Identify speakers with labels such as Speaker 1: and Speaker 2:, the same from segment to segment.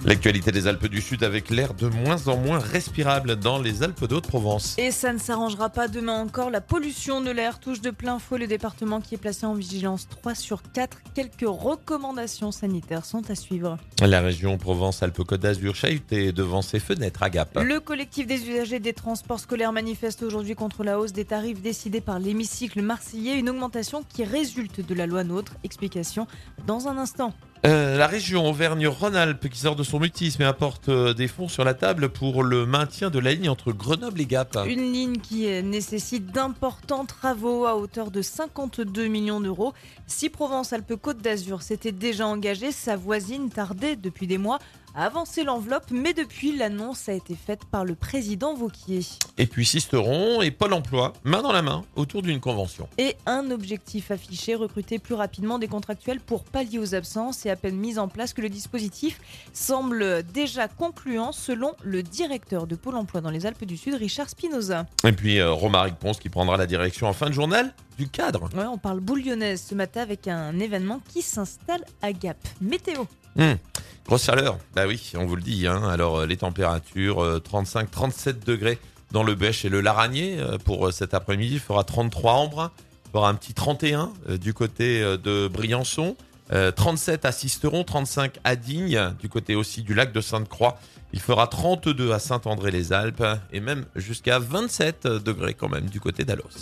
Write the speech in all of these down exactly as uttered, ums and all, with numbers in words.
Speaker 1: L'actualité des Alpes du Sud avec l'air de moins en moins respirable dans les Alpes de Haute-Provence.
Speaker 2: Et ça ne s'arrangera pas demain encore. La pollution de l'air touche de plein fouet le département qui est placé en vigilance trois sur quatre. Quelques recommandations sanitaires sont à suivre.
Speaker 1: La région Provence-Alpes-Côte d'Azur chahutée devant ses fenêtres à Gap.
Speaker 2: Le collectif des usagers des transports scolaires manifeste aujourd'hui contre la hausse des tarifs décidée par l'hémicycle marseillais. Une augmentation qui résulte de la loi NOTRe. Explication dans un instant.
Speaker 1: Euh, la région Auvergne-Rhône-Alpes qui sort de son mutisme et apporte euh, des fonds sur la table pour le maintien de la ligne entre Grenoble et Gap.
Speaker 2: Une ligne qui nécessite d'importants travaux à hauteur de cinquante-deux millions d'euros. Si Provence-Alpes-Côte d'Azur s'était déjà engagée, sa voisine tardait depuis des mois à avancer l'enveloppe, mais depuis l'annonce a été faite par le président Vauquier.
Speaker 1: Et puis Sisteron et Pôle emploi, main dans la main, autour d'une convention.
Speaker 2: Et un objectif affiché, recruter plus rapidement des contractuels pour pallier aux absences. Et à peine mis en place que le dispositif semble déjà concluant selon le directeur de Pôle emploi dans les Alpes du Sud, Richard Spinoza.
Speaker 1: Et puis euh, Romaric Ponce qui prendra la direction en fin de journal du cadre.
Speaker 2: Ouais, on parle boule lyonnaise ce matin avec un événement qui s'installe à Gap. Météo.
Speaker 1: Mmh. Grosse chaleur, bah oui, on vous le dit. Hein. Alors euh, les températures, euh, trente-cinq à trente-sept degrés dans le Bêche et le Laragné euh, pour euh, cet après-midi. Il fera trente-trois à Embrun, il fera un petit trente et un euh, du côté euh, de Briançon, euh, trente-sept à Sisteron, trente-cinq à Digne, du côté aussi du lac de Sainte-Croix. Il fera trente-deux à Saint-André-les-Alpes et même jusqu'à vingt-sept degrés quand même du côté d'Alos.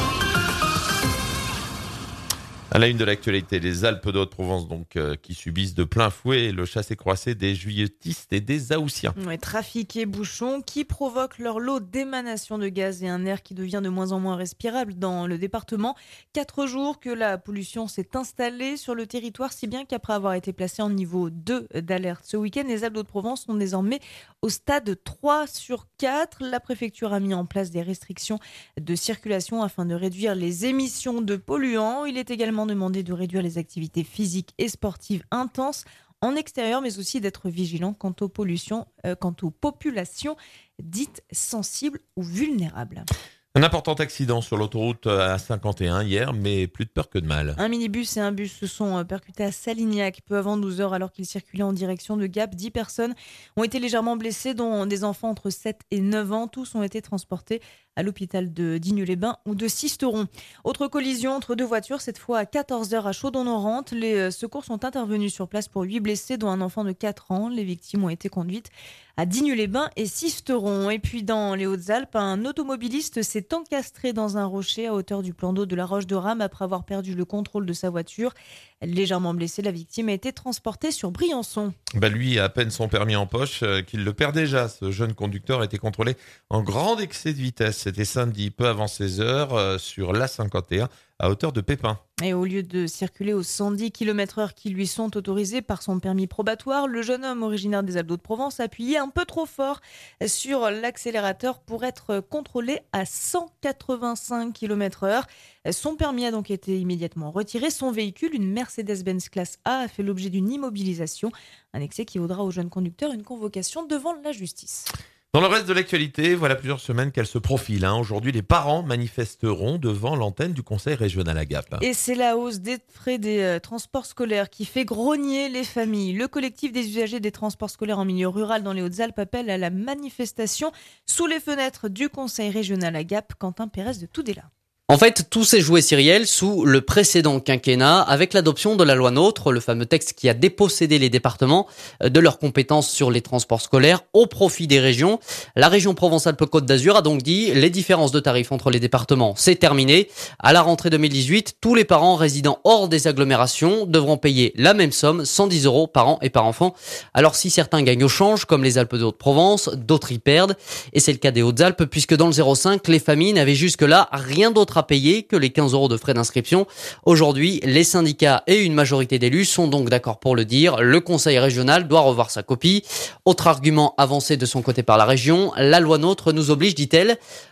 Speaker 1: À la une de l'actualité, les Alpes de Haute-Provence donc euh, qui subissent de plein fouet le chassé-croisé des juilletistes et des Haussiens.
Speaker 2: Ouais, trafic et bouchons qui provoquent leur lot d'émanations de gaz et un air qui devient de moins en moins respirable dans le département. Quatre jours que la pollution s'est installée sur le territoire, si bien qu'après avoir été placé en niveau deux d'alerte ce week-end, les Alpes de Haute-Provence sont désormais au stade trois sur quatre. La préfecture a mis en place des restrictions de circulation afin de réduire les émissions de polluants. Il est également demandé de réduire les activités physiques et sportives intenses en extérieur, mais aussi d'être vigilant quant aux pollutions, euh, quant aux populations dites sensibles ou vulnérables.
Speaker 1: Un important accident sur l'autoroute A cinquante et un hier, mais plus de peur que de mal.
Speaker 2: Un minibus et un bus se sont percutés à Salignac peu avant douze heures alors qu'ils circulaient en direction de Gap. Dix personnes ont été légèrement blessées, dont des enfants entre sept et neuf ans. Tous ont été transportés à l'hôpital de Digne-les-Bains ou de Sisteron. Autre collision entre deux voitures, cette fois à quatorze heures à Chaudon-Norante. Les secours sont intervenus sur place pour huit blessés, dont un enfant de quatre ans. Les victimes ont été conduites à Digne-les-Bains et Sisteron. Et puis dans les Hautes-Alpes, un automobiliste s'est encastré dans un rocher à hauteur du plan d'eau de la Roche de Rame après avoir perdu le contrôle de sa voiture. Légèrement blessée, la victime a été transportée sur Briançon.
Speaker 1: Bah lui a à peine son permis en poche euh, qu'il le perd déjà. Ce jeune conducteur a été contrôlé en grand excès de vitesse. C'était samedi, peu avant seize heures, euh, sur l'A cinquante et un à hauteur de Pépin.
Speaker 2: Et au lieu de circuler aux cent dix kilomètres heure qui lui sont autorisés par son permis probatoire, le jeune homme originaire des Alpes de Provence a appuyé un peu trop fort sur l'accélérateur pour être contrôlé à cent quatre-vingt-cinq kilomètres heure. Son permis a donc été immédiatement retiré. Son véhicule, une Mercedes-Benz classe A, a fait l'objet d'une immobilisation. Un excès qui vaudra au jeune conducteur une convocation devant la justice.
Speaker 1: Dans le reste de l'actualité, voilà plusieurs semaines qu'elle se profile. Hein. Aujourd'hui, les parents manifesteront devant l'antenne du Conseil régional à Gap.
Speaker 2: Et c'est la hausse des frais des euh, transports scolaires qui fait grogner les familles. Le collectif des usagers des transports scolaires en milieu rural dans les Hautes-Alpes appelle à la manifestation sous les fenêtres du Conseil régional à Gap. Quentin Pérez de Tudela.
Speaker 3: En fait, tout s'est joué, Cyrielle, sous le précédent quinquennat avec l'adoption de la loi NOTRe, le fameux texte qui a dépossédé les départements de leurs compétences sur les transports scolaires au profit des régions. La région Provence-Alpes-Côte d'Azur a donc dit les différences de tarifs entre les départements, c'est terminé. À la rentrée deux mille dix-huit, tous les parents résidant hors des agglomérations devront payer la même somme, cent dix euros par an et par enfant. Alors si certains gagnent au change, comme les Alpes de Haute-Provence, d'autres y perdent. Et c'est le cas des Hautes-Alpes, puisque dans le zéro cinq, les familles n'avaient jusque-là rien d'autre à payer que les quinze euros de frais d'inscription. Aujourd'hui, les syndicats et une majorité d'élus sont donc d'accord pour le dire. Le conseil régional doit revoir sa copie. Autre argument avancé de son côté par la région, la loi NOTRe nous oblige, dit-elle,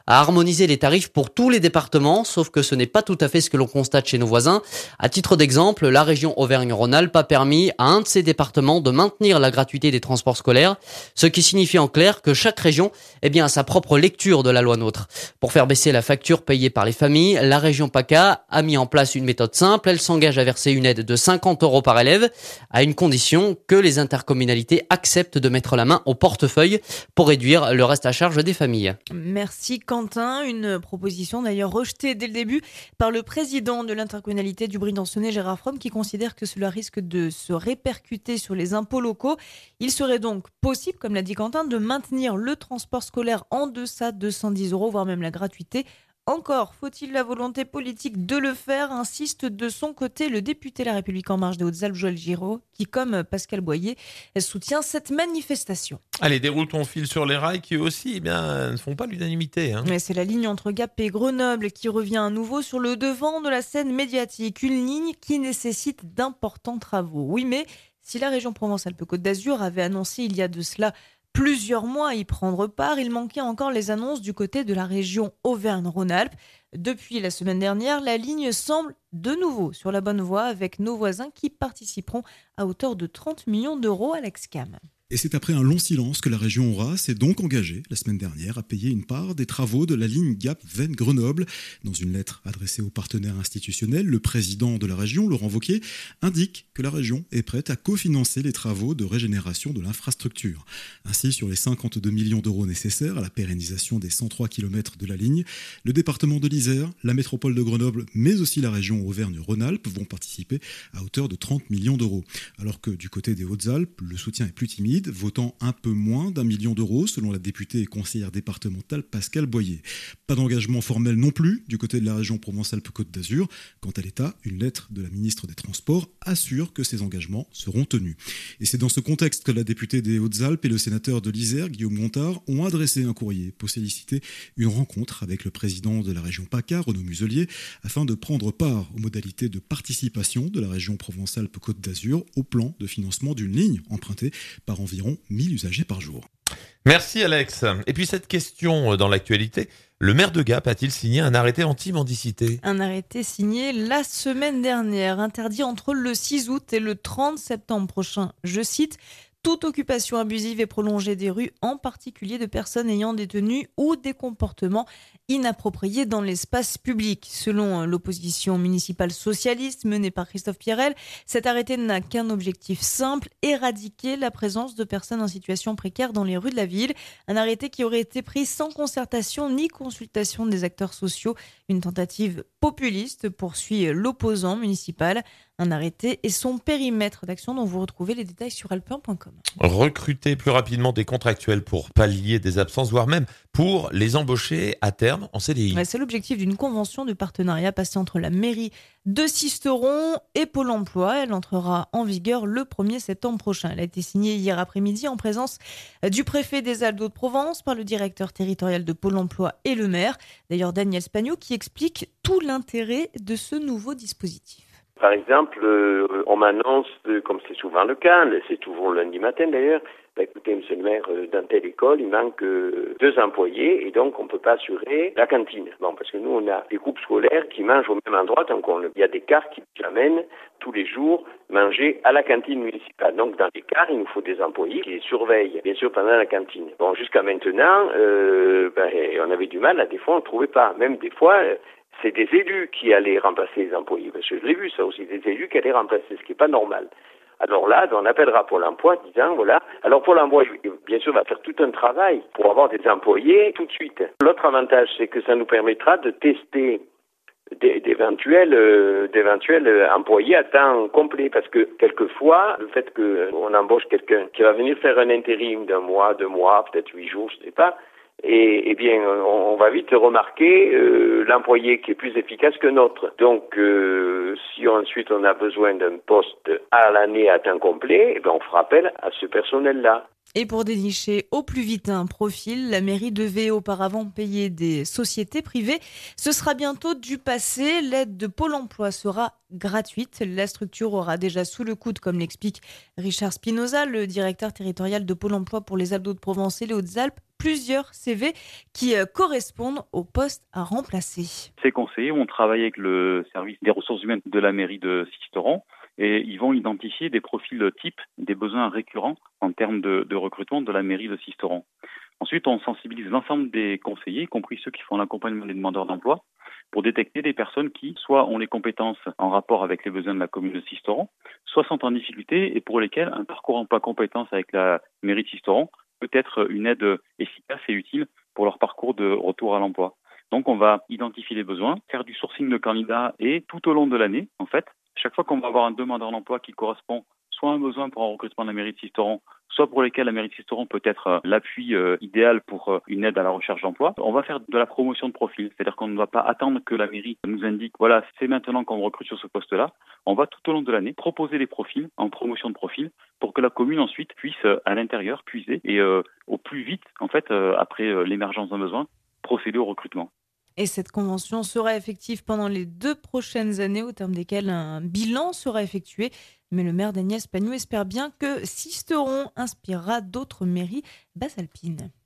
Speaker 3: à harmoniser les tarifs pour tous les départements, sauf que ce n'est pas tout à fait ce que l'on constate chez nos voisins. À titre d'exemple, la région Auvergne-Rhône-Alpes a permis à un de ses départements de maintenir la gratuité des transports scolaires, ce qui signifie en clair que chaque région eh bien, a sa propre lecture de la loi NOTRe. Pour faire baisser la facture payée par les familles, la région PACA a mis en place une méthode simple. Elle s'engage à verser une aide de cinquante euros par élève, à une condition que les intercommunalités acceptent de mettre la main au portefeuille pour réduire le reste à charge des familles.
Speaker 2: Merci Quentin. Une proposition d'ailleurs rejetée dès le début par le président de l'intercommunalité du Bridançonnais, Gérard Fromm, qui considère que cela risque de se répercuter sur les impôts locaux. Il serait donc possible, comme l'a dit Quentin, de maintenir le transport scolaire en deçà de cent dix euros, voire même la gratuité. Encore faut-il la volonté politique de le faire, insiste de son côté le député La République En Marche des Hautes-Alpes, Joël Giraud, qui, comme Pascal Boyer, soutient cette manifestation.
Speaker 1: Allez, déroule ton fil sur les rails qui aussi eh bien, ne font pas l'unanimité. Hein.
Speaker 2: Mais c'est la ligne entre Gap et Grenoble qui revient à nouveau sur le devant de la scène médiatique. Une ligne qui nécessite d'importants travaux. Oui, mais si la région Provence-Alpes-Côte d'Azur avait annoncé il y a de cela plusieurs mois à y prendre part, il manquait encore les annonces du côté de la région Auvergne-Rhône-Alpes. Depuis la semaine dernière, la ligne semble de nouveau sur la bonne voie avec nos voisins qui participeront à hauteur de trente millions d'euros à l'Excam.
Speaker 4: Et c'est après un long silence que la région Aura s'est donc engagée, la semaine dernière, à payer une part des travaux de la ligne Gap Veynes-Grenoble. Dans une lettre adressée aux partenaires institutionnels, le président de la région, Laurent Wauquiez, indique que la région est prête à cofinancer les travaux de régénération de l'infrastructure. Ainsi, sur les cinquante-deux millions d'euros nécessaires à la pérennisation des cent trois kilomètres de la ligne, le département de l'Isère, la métropole de Grenoble, mais aussi la région Auvergne-Rhône-Alpes vont participer à hauteur de trente millions d'euros. Alors que du côté des Hautes-Alpes, le soutien est plus timide, votant un peu moins d'un million d'euros, selon la députée et conseillère départementale Pascal Boyer. Pas d'engagement formel non plus du côté de la région Provence-Alpes-Côte d'Azur. Quant à l'État, une lettre de la ministre des Transports assure que ces engagements seront tenus. Et c'est dans ce contexte que la députée des Hautes-Alpes et le sénateur de l'Isère, Guillaume Gontard, ont adressé un courrier pour solliciter une rencontre avec le président de la région PACA, Renaud Muselier, afin de prendre part aux modalités de participation de la région Provence-Alpes-Côte d'Azur au plan de financement d'une ligne empruntée par environ mille usagers par jour.
Speaker 1: Merci Alex. Et puis cette question dans l'actualité, le maire de Gap a-t-il signé un arrêté anti-mendicité ?
Speaker 2: Un arrêté signé la semaine dernière, interdit entre le six août et le trente septembre prochain. Je cite: toute occupation abusive et prolongée des rues, en particulier de personnes ayant des tenues ou des comportements inappropriés dans l'espace public. Selon l'opposition municipale socialiste menée par Christophe Pierrel, cet arrêté n'a qu'un objectif simple: éradiquer la présence de personnes en situation précaire dans les rues de la ville. Un arrêté qui aurait été pris sans concertation ni consultation des acteurs sociaux. Une tentative populiste, poursuit l'opposant municipal. Un arrêté et son périmètre d'action dont vous retrouvez les détails sur alpin point com.
Speaker 1: Recruter plus rapidement des contractuels pour pallier des absences, voire même pour les embaucher à terme en C D I.
Speaker 2: Ouais, c'est l'objectif d'une convention de partenariat passée entre la mairie de Sisteron et Pôle emploi. Elle entrera en vigueur le premier septembre prochain. Elle a été signée hier après-midi en présence du préfet des Alpes-de-Haute-Provence, par le directeur territorial de Pôle emploi et le maire. D'ailleurs, Daniel Spagnou qui explique tout l'intérêt de ce nouveau dispositif.
Speaker 5: Par exemple, euh, on m'annonce, euh, comme c'est souvent le cas, c'est toujours lundi matin d'ailleurs, bah, écoutez, monsieur le maire, euh, dans telle école, il manque euh, deux employés et donc on ne peut pas assurer la cantine. Bon, parce que nous, on a des groupes scolaires qui mangent au même endroit, donc on, il y a des cars qui amènent tous les jours manger à la cantine municipale. Donc dans les cars, il nous faut des employés qui les surveillent, bien sûr, pendant la cantine. Bon, jusqu'à maintenant, euh, bah, on avait du mal, à des fois on ne trouvait pas. Même des fois... Euh, c'est des élus qui allaient remplacer les employés, parce que je l'ai vu ça aussi, des élus qui allaient remplacer, ce qui n'est pas normal. Alors là, on appellera Pôle emploi disant, voilà, alors Pôle emploi, bien sûr, va faire tout un travail pour avoir des employés tout de suite. L'autre avantage, c'est que ça nous permettra de tester d'éventuels, euh, d'éventuels employés à temps complet, parce que quelquefois, le fait qu'on embauche quelqu'un qui va venir faire un intérim d'un mois, deux mois, peut-être huit jours, je ne sais pas, Et, eh bien, on, on va vite remarquer euh, l'employé qui est plus efficace que notre. Donc, euh, si ensuite on a besoin d'un poste à l'année à temps complet, eh bien, on fera appel à ce personnel-là.
Speaker 2: Et pour dénicher au plus vite un profil, la mairie devait auparavant payer des sociétés privées. Ce sera bientôt du passé. L'aide de Pôle emploi sera gratuite. La structure aura déjà sous le coude, comme l'explique Richard Spinoza, le directeur territorial de Pôle emploi pour les Alpes-de-Provence et les Hautes-Alpes, plusieurs C V qui euh, correspondent au poste à remplacer.
Speaker 6: Ces conseillers ont travaillé avec le service des ressources humaines de la mairie de Sisteron et ils vont identifier des profils types, des besoins récurrents en termes de, de recrutement de la mairie de Sisteron. Ensuite, on sensibilise l'ensemble des conseillers, y compris ceux qui font l'accompagnement des demandeurs d'emploi, pour détecter des personnes qui, soit ont les compétences en rapport avec les besoins de la commune de Sisteron, soit sont en difficulté et pour lesquelles un parcours emploi compétences avec la mairie de Sisteron peut être une aide efficace et utile pour leur parcours de retour à l'emploi. Donc, on va identifier les besoins, faire du sourcing de candidats et tout au long de l'année, en fait, chaque fois qu'on va avoir un demandeur d'emploi qui correspond soit à un besoin pour un recrutement de la mairie de Sisteron, soit pour lesquels la mairie de Sisteron peut être euh, l'appui euh, idéal pour euh, une aide à la recherche d'emploi, on va faire de la promotion de profil. C'est-à-dire qu'on ne doit pas attendre que la mairie nous indique, voilà, c'est maintenant qu'on recrute sur ce poste-là. On va tout au long de l'année proposer les profils en promotion de profil pour que la commune ensuite puisse, euh, à l'intérieur, puiser et euh, au plus vite, en fait, euh, après euh, l'émergence d'un besoin, procéder au recrutement.
Speaker 2: Et cette convention sera effective pendant les deux prochaines années, au terme desquelles un bilan sera effectué. Mais le maire d'Agnès Pagnou espère bien que Sisteron inspirera d'autres mairies basalpines.